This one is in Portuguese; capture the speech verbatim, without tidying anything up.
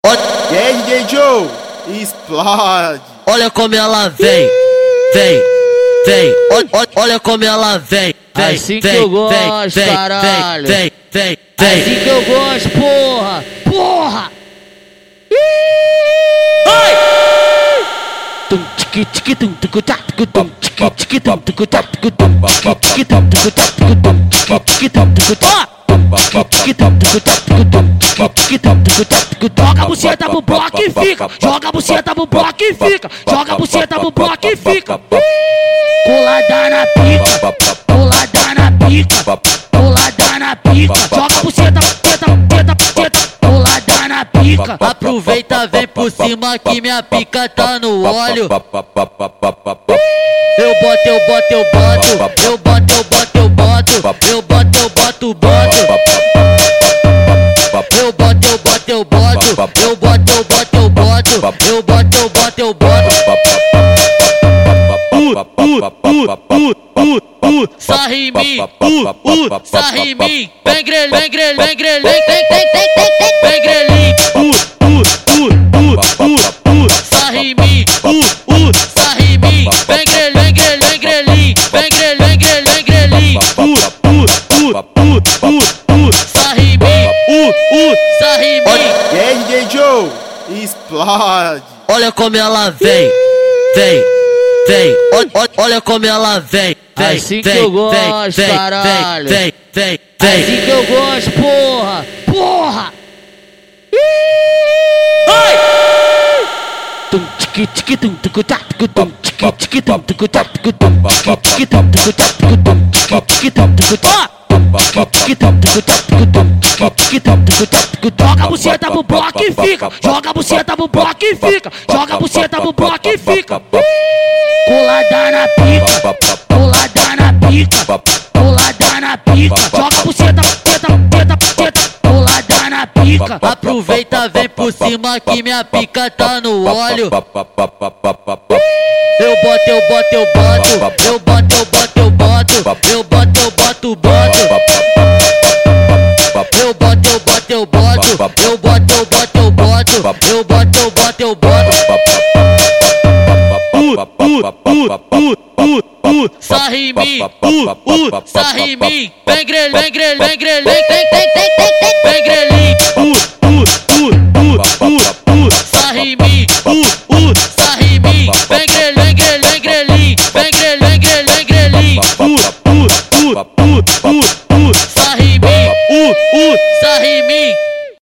E aí, D J Joe, explode. Olha como ela vem, vem, vem. Olha, olha como ela vem, vem, assim que vem, eu gosto, vem, vem, caralho. vem, vem, vem. Assim que eu gosto, porra, porra. Tum tiki tiki tum tucu tá tucu tum tiki tiki tum tucu tá tucu tum tiki tiki tum tucu tá tucu tum tiki tiki tum tucu tá tiki tum tucu tá tucu tum tiki tiki tum tucu tá tucu tum. Joga a buceta pro bloco e fica, joga a buceta pro bloco e fica, joga a buceta pro bloco e fica. Colada na pica, colada na pica, colada na pica, joga a buceta, buceta, buceta, buceta, colada na pica. Aproveita, vem por cima que minha pica tá no óleo. Eu boto, eu boto, eu boto, eu boto, eu boto, eu boto, eu boto, eu boto, boto. Eu boto, eu boto, eu boto, eu boto, eu boto, eu boto, eu boto, eu boto, eu boto. Uh, uh, uh, uh, uh, sarre em mim, uh, uh, sarre em mim. Vem grelho, vem grelho, vem grelho, vem, vem, vem, vem, vem, vem grelhinho. Uh, uh, uh, uh, uh, uh, sarre em mim, uh, uh, sarre em mim. Vem grelho, vem grelho, vem grelhinho, vem grelho, vem grelho, vem grelhinho. Uh, uh, uh, uh, uh, uh, sarre em mim, uh, uh, sarre em mim. E aí, D J Joe, explode. Olha como ela vem, vem, vem. Olha, olha como ela vem, vem, Assim que vem, eu gosto, vem, vem, caralho. vem, vem, vem. Assim que eu gosto, porra, porra. Tum tiki tiki tum tucu tá tucu tum tiki tiki tum tucu tá tucu tum tiki tiki tum tucu tá tucu tum tiki tiki tum tucu tá tiki tum tucu tá tucu tum tiki tiki tum tucu tá tucu tum. Joga a buceta pro bloco e fica, joga a buceta pro bloco e fica, joga a buceta pro bloco e fica. Colada na pica, colada na pica, colada na pica, joga a buceta, buceta, buceta, buceta, colada na pica. Aproveita, vem por cima que minha pica tá no óleo. Eu boto, eu boto, eu boto, eu boto, eu boto, eu boto, eu boto, eu boto, boto. Eu boto, eu boto, eu boto, eu boto, eu boto, eu boto, eu boto, eu boto, eu boto. Uh, uh, uh, uh, uh, sarre em mim, uh, uh, sarre em mim. Vem grelho, vem grelho, vem grelho, vem, vem, vem, vem, vem.